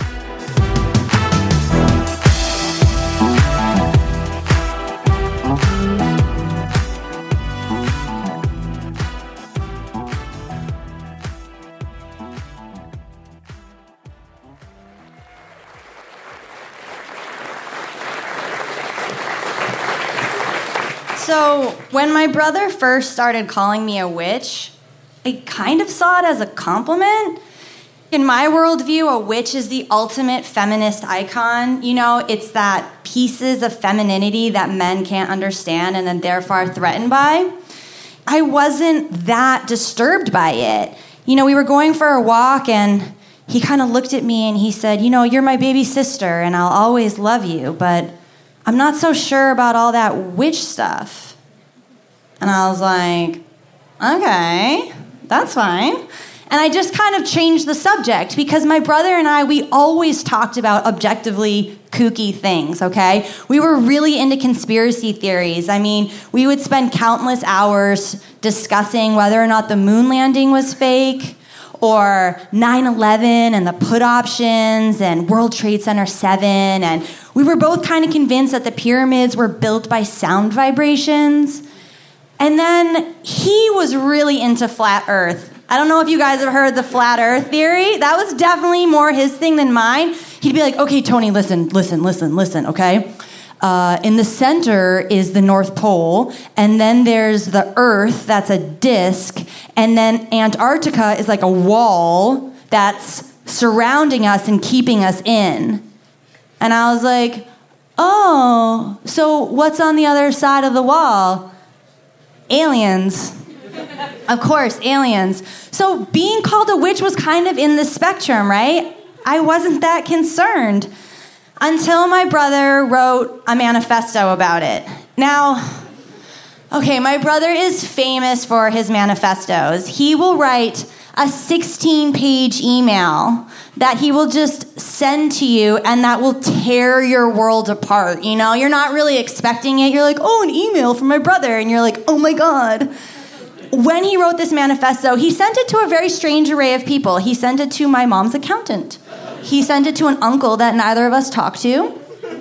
So, when my brother first started calling me a witch, I kind of saw it as a compliment. In my worldview, a witch is the ultimate feminist icon. You know, it's that pieces of femininity that men can't understand and then therefore are threatened by. I wasn't that disturbed by it. You know, we were going for a walk and he kind of looked at me and he said, you know, you're my baby sister and I'll always love you, but I'm not so sure about all that witch stuff. And I was like, okay, that's fine. And I just kind of changed the subject because my brother and I, we always talked about objectively kooky things, okay? We were really into conspiracy theories. I mean, we would spend countless hours discussing whether or not the moon landing was fake, or 9/11 and the put options and World Trade Center 7. And we were both kind of convinced that the pyramids were built by sound vibrations. And then he was really into flat Earth. I don't know if you guys have heard the flat Earth theory. That was definitely more his thing than mine. He'd be like, okay, Tony, listen, okay? In the center is the North Pole, and then there's the Earth, that's a disc, and then Antarctica is like a wall that's surrounding us and keeping us in. And I was like, oh, so what's on the other side of the wall? Aliens. Of course, aliens. So being called a witch was kind of in the spectrum, right? I wasn't that concerned until my brother wrote a manifesto about it. Now, okay, my brother is famous for his manifestos. He will write a 16-page email that he will just send to you and that will tear your world apart. You know, you're not really expecting it. You're like, oh, an email from my brother. And you're like, oh my God. When he wrote this manifesto, he sent it to a very strange array of people. He sent it to my mom's accountant. He sent it to an uncle that neither of us talked to.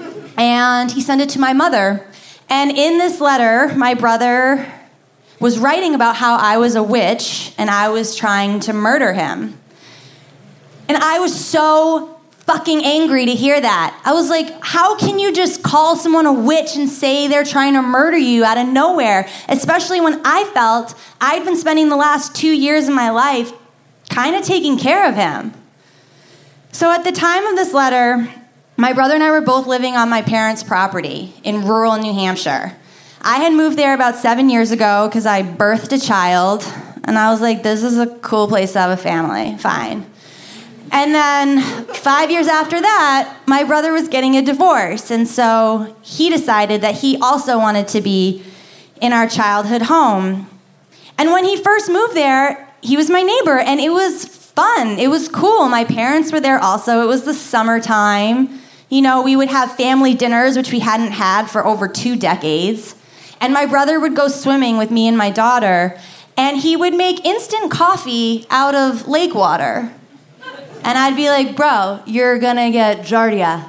And he sent it to my mother. And in this letter, my brother was writing about how I was a witch and I was trying to murder him. And I was so fucking angry to hear that. I was like, how can you just call someone a witch and say they're trying to murder you out of nowhere? Especially when I felt I'd been spending the last 2 years of my life kind of taking care of him. So at the time of this letter, my brother and I were both living on my parents' property in rural New Hampshire. I had moved there about 7 years ago because I birthed a child, and I was like, this is a cool place to have a family, fine. And then 5 years after that, my brother was getting a divorce, and so he decided that he also wanted to be in our childhood home. And when he first moved there, he was my neighbor, and it was fun. It was cool. My parents were there also. It was the summertime. You know, we would have family dinners, which we hadn't had for over 2 decades. And my brother would go swimming with me and my daughter, and he would make instant coffee out of lake water. And I'd be like, bro, you're gonna get giardia.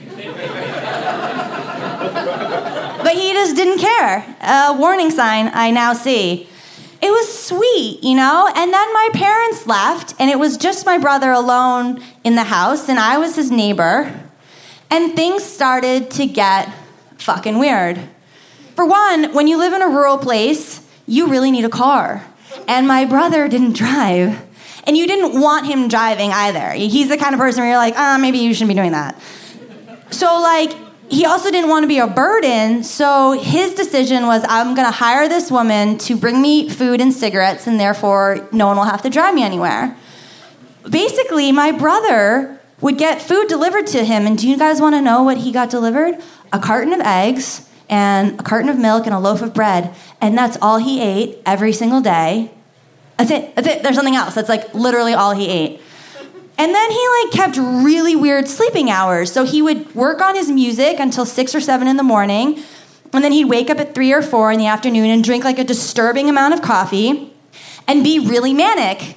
But he just didn't care. A warning sign I now see. It was sweet, you know? And then my parents left, and it was just my brother alone in the house, and I was his neighbor. And things started to get fucking weird. For one, when you live in a rural place, you really need a car. And my brother didn't drive. And you didn't want him driving either. He's the kind of person where you're like, maybe you shouldn't be doing that. So, like, he also didn't want to be a burden, so his decision was, I'm going to hire this woman to bring me food and cigarettes, and therefore no one will have to drive me anywhere. Basically, my brother would get food delivered to him, and do you guys want to know what he got delivered? A carton of eggs, and a carton of milk, and a loaf of bread, and that's all he ate every single day. That's it. There's something else. That's, like, literally all he ate. And then he, like, kept really weird sleeping hours. So he would work on his music until 6 or 7 in the morning, and then he'd wake up at 3 or 4 in the afternoon and drink, like, a disturbing amount of coffee and be really manic.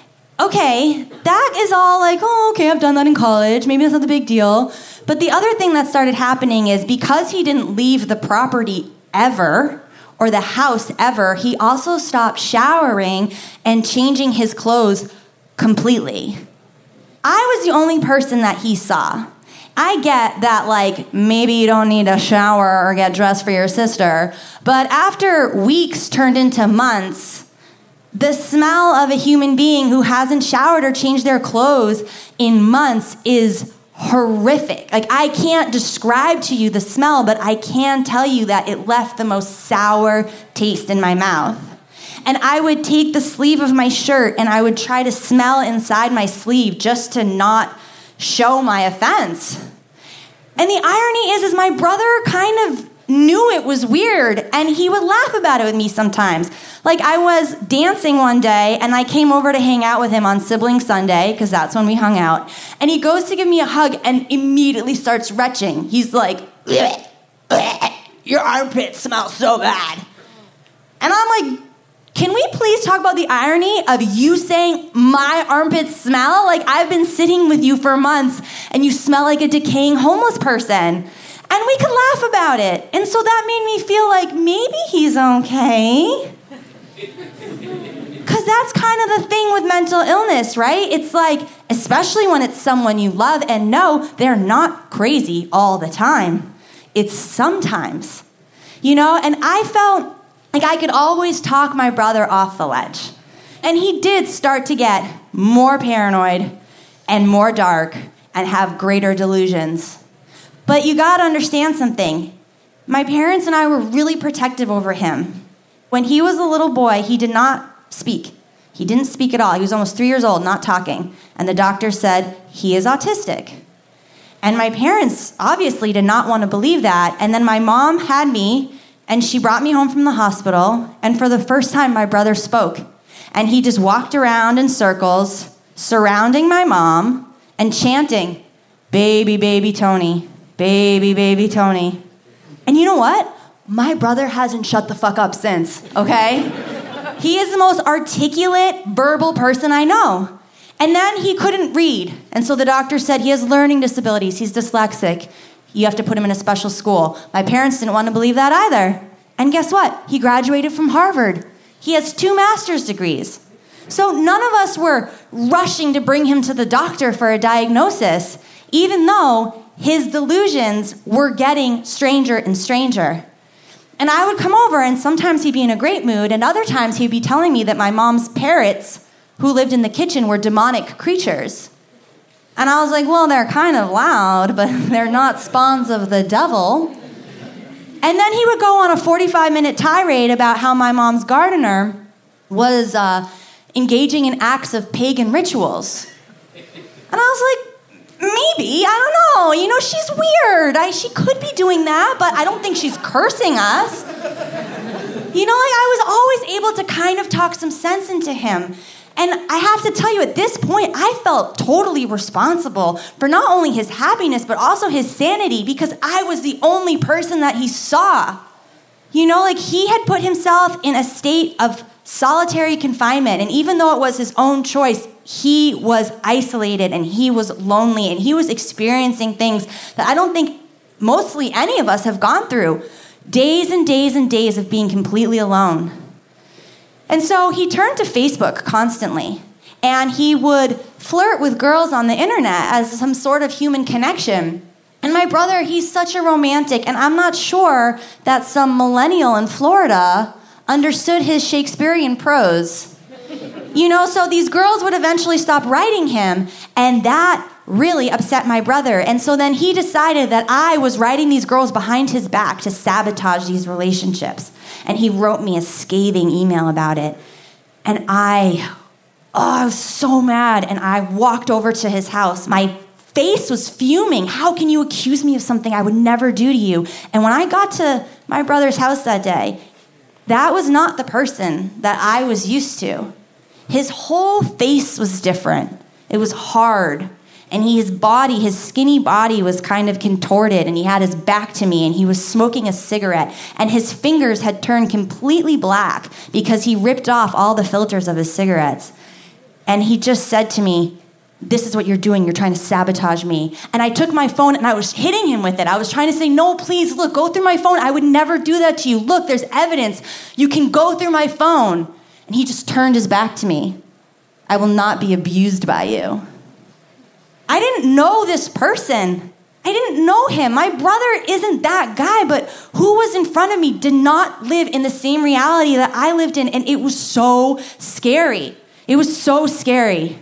Okay, that is all like, oh, okay, I've done that in college. Maybe that's not the big deal. But the other thing that started happening is because he didn't leave the property ever, or the house ever, he also stopped showering and changing his clothes completely. I was the only person that he saw. I get that, like, maybe you don't need to shower or get dressed for your sister, but after weeks turned into months, the smell of a human being who hasn't showered or changed their clothes in months is horrific. Like, I can't describe to you the smell, but I can tell you that it left the most sour taste in my mouth. And I would take the sleeve of my shirt and I would try to smell inside my sleeve just to not show my offense. And the irony is my brother kind of knew it was weird, and he would laugh about it with me sometimes. Like, I was dancing one day, and I came over to hang out with him on Sibling Sunday, because that's when we hung out, and he goes to give me a hug and immediately starts retching. He's like, bleh, bleh, your armpits smell so bad. And I'm like, can we please talk about the irony of you saying my armpits smell? Like, I've been sitting with you for months, and you smell like a decaying homeless person. And we could laugh about it. And so that made me feel like maybe he's okay. Because that's kind of the thing with mental illness, right? It's like, especially when it's someone you love and know, they're not crazy all the time. It's sometimes. You know, and I felt like I could always talk my brother off the ledge. And he did start to get more paranoid and more dark and have greater delusions. But you gotta understand something. My parents and I were really protective over him. When he was a little boy, he did not speak. He didn't speak at all. He was almost 3 years old, not talking. And the doctor said, he is autistic. And my parents obviously did not want to believe that. And then my mom had me, and she brought me home from the hospital. And for the first time, my brother spoke. And he just walked around in circles, surrounding my mom, and chanting, baby, baby Tony. Baby, baby Tony. And you know what? My brother hasn't shut the fuck up since, okay? He is the most articulate, verbal person I know. And then he couldn't read. And so the doctor said he has learning disabilities. He's dyslexic. You have to put him in a special school. My parents didn't want to believe that either. And guess what? He graduated from Harvard. He has 2 master's degrees. So none of us were rushing to bring him to the doctor for a diagnosis, even though his delusions were getting stranger and stranger. And I would come over, and sometimes he'd be in a great mood, and other times he'd be telling me that my mom's parrots, who lived in the kitchen, were demonic creatures. And I was like, well, they're kind of loud, but they're not spawns of the devil. And then he would go on a 45-minute tirade about how my mom's gardener was engaging in acts of pagan rituals. And I was like, maybe, I don't know. You know, she's weird. She could be doing that, but I don't think she's cursing us. You know, like, I was always able to kind of talk some sense into him. And I have to tell you, at this point, I felt totally responsible for not only his happiness, but also his sanity, because I was the only person that he saw. You know, like, he had put himself in a state of solitary confinement, and even though it was his own choice, he was isolated and he was lonely and he was experiencing things that I don't think mostly any of us have gone through. Days and days and days of being completely alone. And so he turned to Facebook constantly, and he would flirt with girls on the internet as some sort of human connection. And my brother, he's such a romantic, and I'm not sure that some millennial in Florida understood his Shakespearean prose. You know, so these girls would eventually stop writing him, and that really upset my brother. And so then he decided that I was writing these girls behind his back to sabotage these relationships. And he wrote me a scathing email about it. And I was so mad. And I walked over to his house. My face was fuming. How can you accuse me of something I would never do to you? And when I got to my brother's house that day, that was not the person that I was used to. His whole face was different. It was hard. And his skinny body was kind of contorted, and he had his back to me, and he was smoking a cigarette, and his fingers had turned completely black because he ripped off all the filters of his cigarettes. And he just said to me, "This is what you're doing. You're trying to sabotage me." And I took my phone and I was hitting him with it. I was trying to say, "No, please, look, go through my phone. I would never do that to you. Look, there's evidence. You can go through my phone." And he just turned his back to me. "I will not be abused by you." I didn't know this person. I didn't know him. My brother isn't that guy, but who was in front of me did not live in the same reality that I lived in, and it was so scary. It was so scary.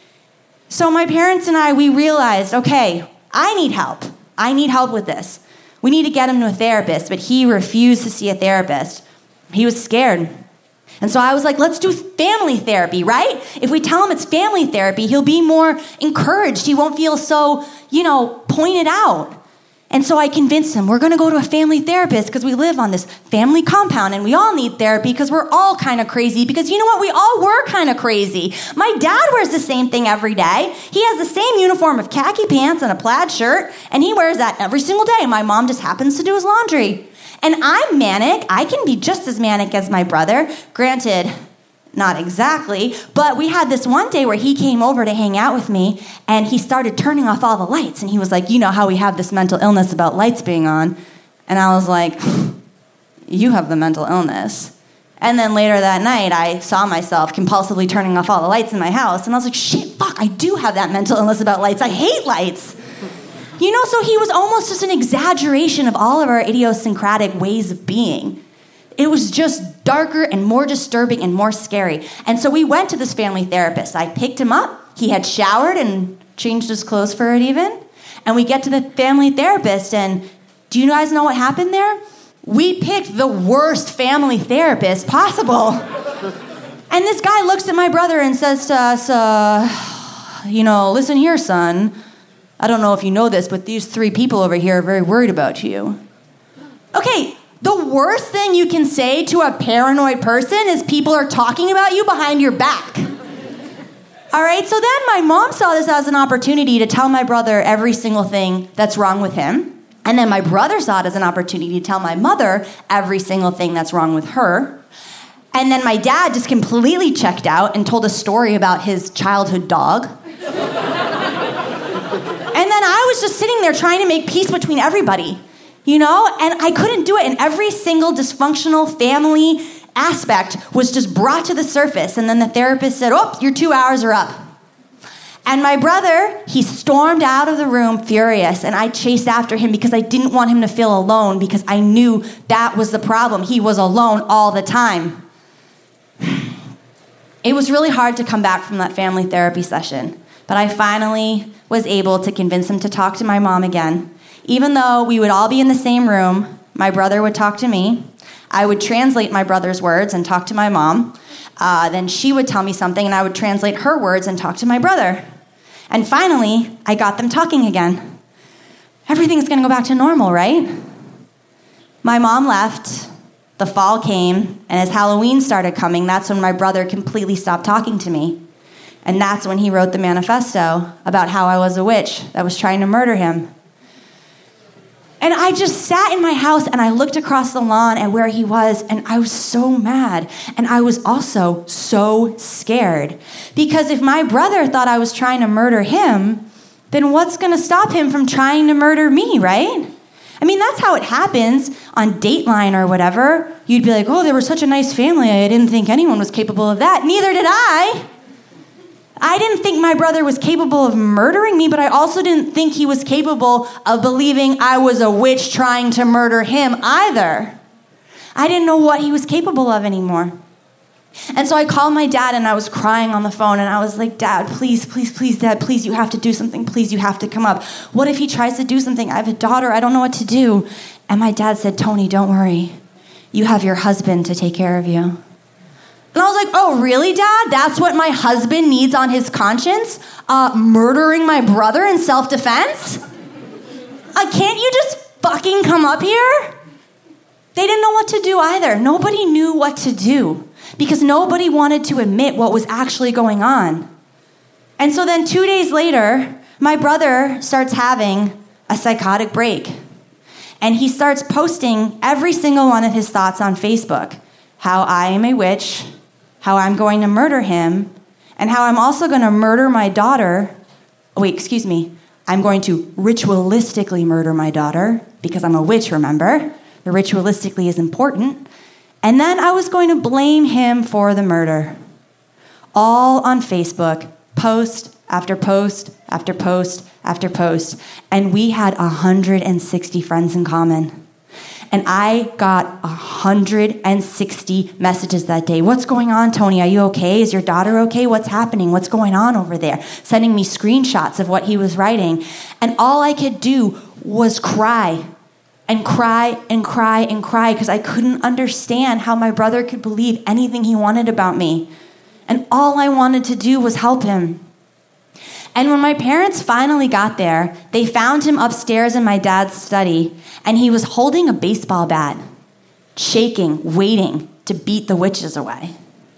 So my parents and I, we realized, okay, I need help. I need help with this. We need to get him to a therapist, but he refused to see a therapist. He was scared. And so I was like, let's do family therapy, right? If we tell him it's family therapy, he'll be more encouraged. He won't feel so, pointed out. And so I convinced him, we're going to go to a family therapist because we live on this family compound and we all need therapy because we're all kind of crazy. Because you know what? We all were kind of crazy. My dad wears the same thing every day. He has the same uniform of khaki pants and a plaid shirt, and he wears that every single day. My mom just happens to do his laundry. And I'm manic. I can be just as manic as my brother. Granted, not exactly, but we had this one day where he came over to hang out with me, and he started turning off all the lights, and he was like, you know how we have this mental illness about lights being on? And I was like, you have the mental illness. And then later that night, I saw myself compulsively turning off all the lights in my house, and I was like, shit, fuck, I do have that mental illness about lights. I hate lights. So he was almost just an exaggeration of all of our idiosyncratic ways of being. It was just darker and more disturbing and more scary. And so we went to this family therapist. I picked him up. He had showered and changed his clothes for it even. And we get to the family therapist, and do you guys know what happened there? We picked the worst family therapist possible. And this guy looks at my brother and says to us, listen here, son. I don't know if you know this, but these 3 people over here are very worried about you. Okay, the worst thing you can say to a paranoid person is people are talking about you behind your back. All right, so then my mom saw this as an opportunity to tell my brother every single thing that's wrong with him. And then my brother saw it as an opportunity to tell my mother every single thing that's wrong with her. And then my dad just completely checked out and told a story about his childhood dog. And then I was just sitting there trying to make peace between everybody, and I couldn't do it. And every single dysfunctional family aspect was just brought to the surface. And then the therapist said, oh, your 2 hours are up. And my brother, he stormed out of the room furious, and I chased after him because I didn't want him to feel alone, because I knew that was the problem. He was alone all the time. It was really hard to come back from that family therapy session, but I finally was able to convince him to talk to my mom again. Even though we would all be in the same room, my brother would talk to me. I would translate my brother's words and talk to my mom. Then she would tell me something, and I would translate her words and talk to my brother. And finally, I got them talking again. Everything's going to go back to normal, right? My mom left. The fall came, and as Halloween started coming, that's when my brother completely stopped talking to me. And that's when he wrote the manifesto about how I was a witch that was trying to murder him. And I just sat in my house and I looked across the lawn at where he was, and I was so mad. And I was also so scared. Because if my brother thought I was trying to murder him, then what's going to stop him from trying to murder me, right? I mean, that's how it happens on Dateline or whatever. You'd be like, oh, they were such a nice family. I didn't think anyone was capable of that. Neither did I. I didn't think my brother was capable of murdering me, but I also didn't think he was capable of believing I was a witch trying to murder him either. I didn't know what he was capable of anymore. And so I called my dad and I was crying on the phone and I was like, Dad, please, please, please, Dad, please, you have to do something. Please, you have to come up. What if he tries to do something? I have a daughter. I don't know what to do. And my dad said, Tony, don't worry. You have your husband to take care of you. And I was like, oh, really, Dad? That's what my husband needs on his conscience? Murdering my brother in self-defense? Can't you just fucking come up here? They didn't know what to do either. Nobody knew what to do because nobody wanted to admit what was actually going on. And so then 2 days later, my brother starts having a psychotic break. And he starts posting every single one of his thoughts on Facebook. How I am a witch, how I'm going to murder him, and how I'm also going to murder my daughter. I'm going to ritualistically murder my daughter because I'm a witch, remember? The ritualistically is important. And then I was going to blame him for the murder. All on Facebook, post after post after post after post. And we had 160 friends in common. And I got 160 messages that day. What's going on, Tony? Are you okay? Is your daughter okay? What's happening? What's going on over there? Sending me screenshots of what he was writing. And all I could do was cry and cry and cry and cry because I couldn't understand how my brother could believe anything he wanted about me. And all I wanted to do was help him. And when my parents finally got there, they found him upstairs in my dad's study, and he was holding a baseball bat, shaking, waiting to beat the witches away.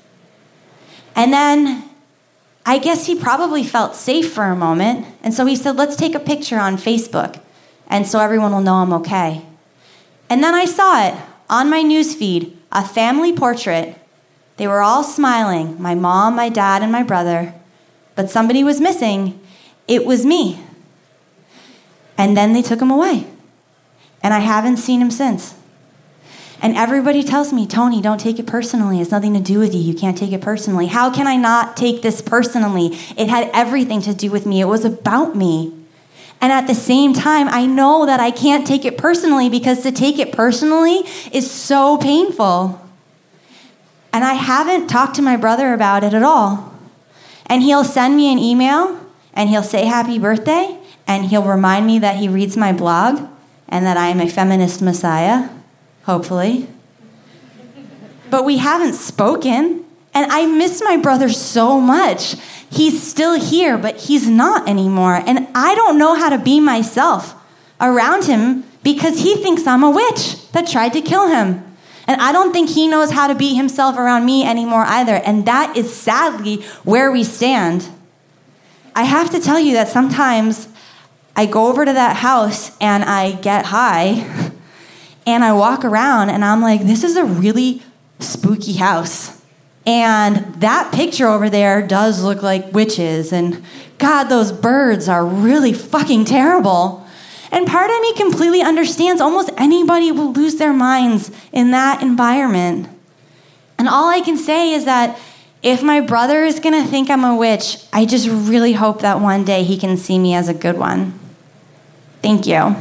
And then I guess he probably felt safe for a moment, and so he said, let's take a picture on Facebook, and so everyone will know I'm okay. And then I saw it on my newsfeed, a family portrait. They were all smiling, my mom, my dad, and my brother. But somebody was missing. It was me. And then they took him away. And I haven't seen him since. And everybody tells me, Tony, don't take it personally. It's nothing to do with you. You can't take it personally. How can I not take this personally? It had everything to do with me. It was about me. And at the same time, I know that I can't take it personally because to take it personally is so painful. And I haven't talked to my brother about it at all. And he'll send me an email, and he'll say happy birthday, and he'll remind me that he reads my blog, and that I am a feminist messiah, hopefully. But we haven't spoken, and I miss my brother so much. He's still here, but he's not anymore, and I don't know how to be myself around him because he thinks I'm a witch that tried to kill him. And I don't think he knows how to be himself around me anymore either. And that is sadly where we stand. I have to tell you that sometimes I go over to that house and I get high and I walk around and I'm like, this is a really spooky house. And that picture over there does look like witches. And God, those birds are really fucking terrible. And part of me completely understands almost anybody will lose their minds in that environment. And all I can say is that if my brother is going to think I'm a witch, I just really hope that one day he can see me as a good one. Thank you.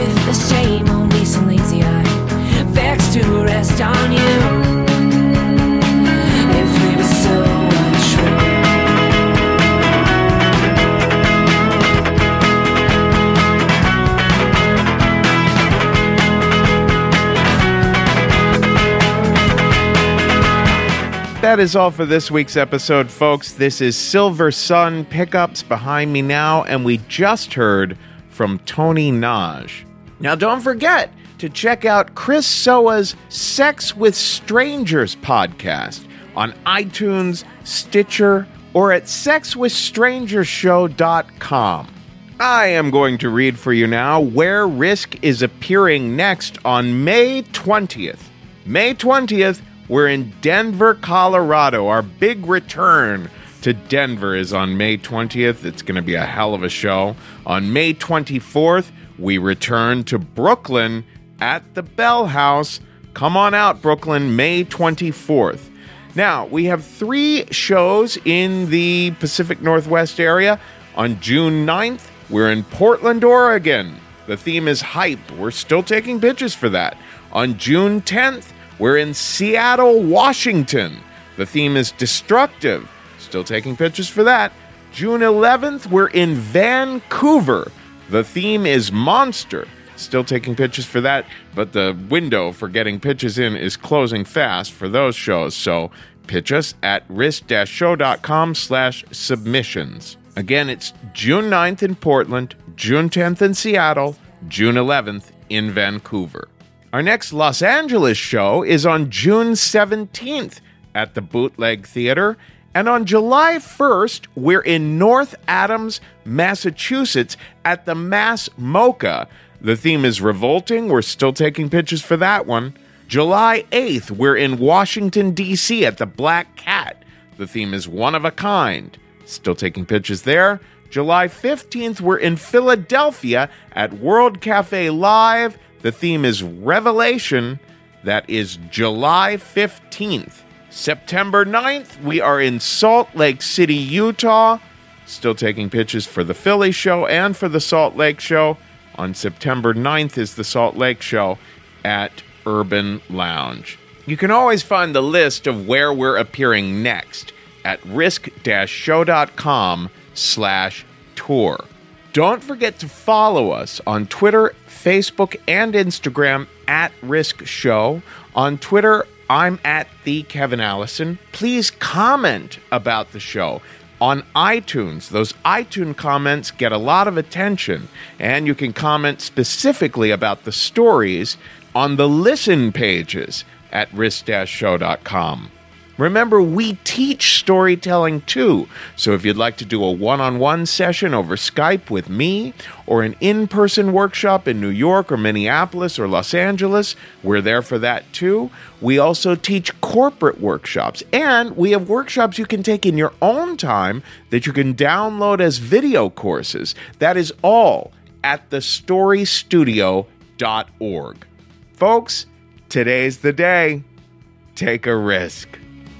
with the same old decent lazy eye, vexed to rest on you. If we were so untrue. That is all for this week's episode, folks. This is Silver Sun Pickups behind me now, and we just heard from Tony Naj. Now, don't forget to check out Chris Soa's Sex with Strangers podcast on iTunes, Stitcher, or at sexwithstrangershow.com. I am going to read for you now where Risk is appearing next on May 20th. May 20th, we're in Denver, Colorado. Our big return to Denver is on May 20th. It's going to be a hell of a show. On May 24th, we return to Brooklyn at the Bell House. Come on out, Brooklyn, May 24th. Now, we have 3 shows in the Pacific Northwest area. On June 9th, we're in Portland, Oregon. The theme is hype. We're still taking pitches for that. On June 10th, we're in Seattle, Washington. The theme is destructive. Still taking pitches for that. June 11th, we're in Vancouver. The theme is monster. Still taking pitches for that, but the window for getting pitches in is closing fast for those shows. So pitch us at risk-show.com/submissions. Again, it's June 9th in Portland, June 10th in Seattle, June 11th in Vancouver. Our next Los Angeles show is on June 17th at the Bootleg Theater. And on July 1st, we're in North Adams, Massachusetts at the Mass Mocha. The theme is revolting. We're still taking pitches for that one. July 8th, we're in Washington, D.C. at the Black Cat. The theme is one of a kind. Still taking pitches there. July 15th, we're in Philadelphia at World Cafe Live. The theme is Revelation. That is July 15th. September 9th, we are in Salt Lake City, Utah. Still taking pitches for the Philly show and for the Salt Lake show. On September 9th is the Salt Lake show at Urban Lounge. You can always find the list of where we're appearing next at risk-show.com/tour. Don't forget to follow us on Twitter, Facebook, and Instagram at Risk Show. On Twitter, I'm at the Kevin Allison. Please comment about the show on iTunes. Those iTunes comments get a lot of attention, and you can comment specifically about the stories on the listen pages at risk-show.com. Remember, we teach storytelling too, so if you'd like to do a one-on-one session over Skype with me, or an in-person workshop in New York or Minneapolis or Los Angeles, we're there for that too. We also teach corporate workshops, and we have workshops you can take in your own time that you can download as video courses. That is all at thestorystudio.org. Folks, today's the day. Take a risk.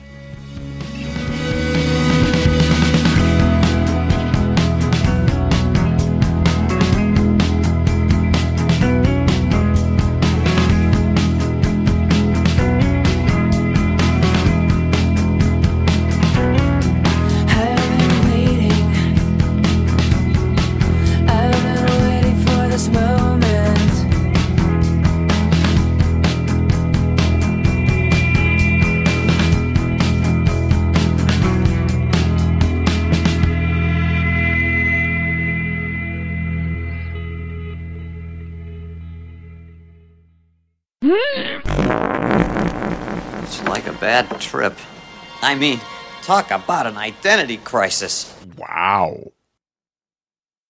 It's like a bad trip. I mean, talk about an identity crisis. Wow.